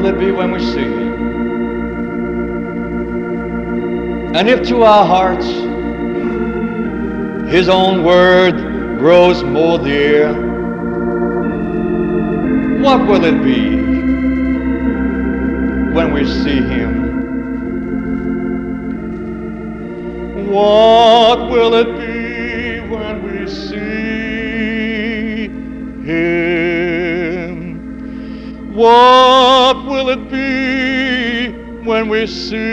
it be when we see him? And if to our hearts his own word grows more dear, what will it be when we see him? What will it be when we see him? What will it be when we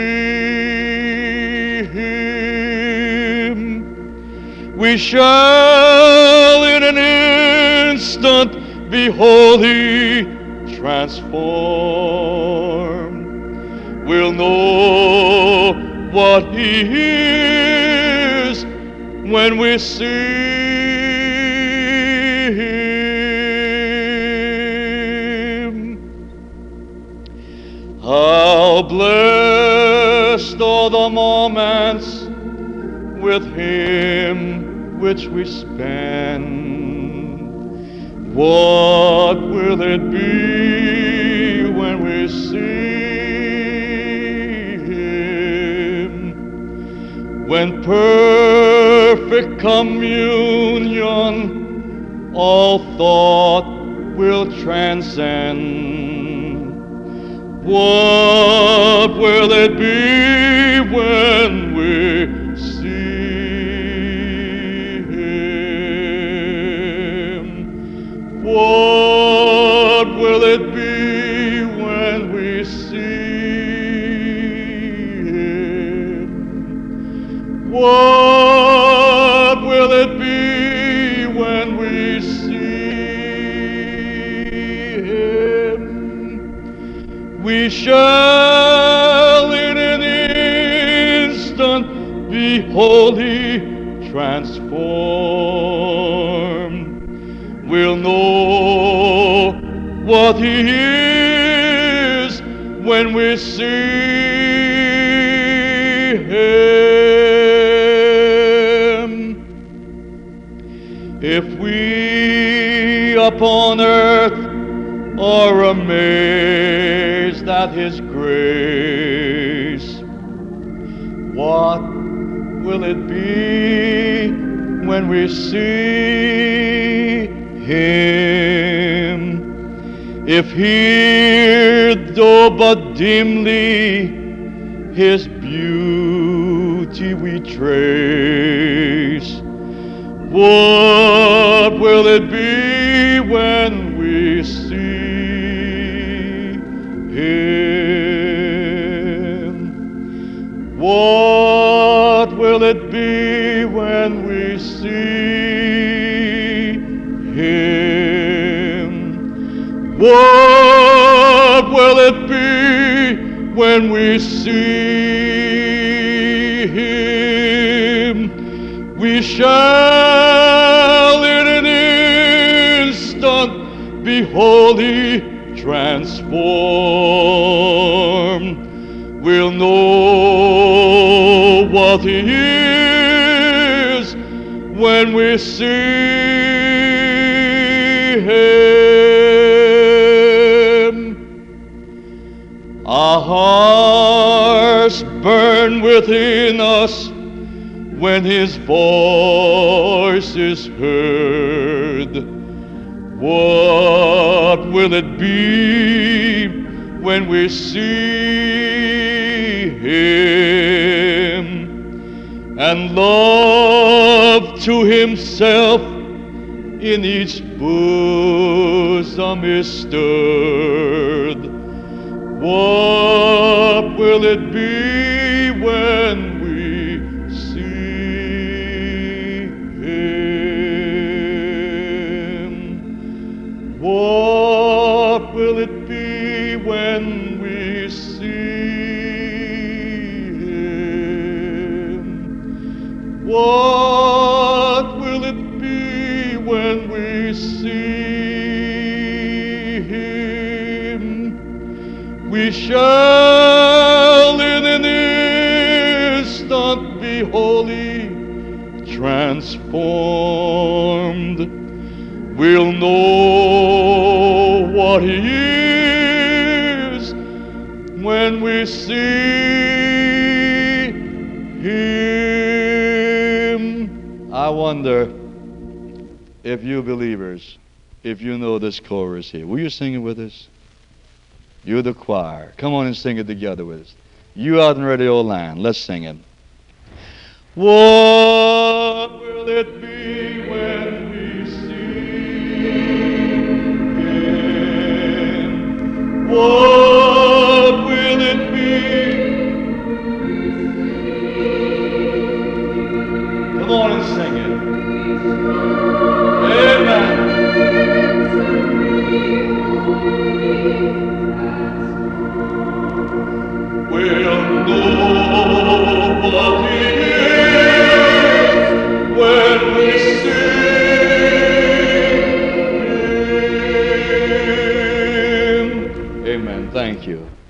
see him? We shall in an instant behold thee transformed. We'll know what he is when we see him. How blessed are the moments with him which we spend. What will it be when we see him? When perfect communion all thought will transcend. What will it be when we see him? What will it be when we see him? What will it be when we see him? We shall in an instant be wholly transformed. We'll know what he is when we see him. If we upon earth are amazed at his grace, what will it be when we see him? If here, though but dimly, his beauty we trace, what will it be when we see him? What will it be when we see him? What will it be when we see him? We shall in an instant be wholly transformed. We'll know what he is when we see him. Our hearts burn within us when his voice is heard. What will it be when we see him? And love to himself in each bosom is stirred. What will it be when we see him? What will it be when we see him? What will it be when we see him? We shall in an instant be wholly transformed. We'll know what he is when we see Him. I wonder if you believers, if you know this chorus here, will you sing it with us? You're the choir. Come on and sing it together with us. You out in radio land, let's sing it. What will it be when we see Him? What will it be? Come on and sing it. Amen. We'll know what He is when we see Him. Amen. Thank you.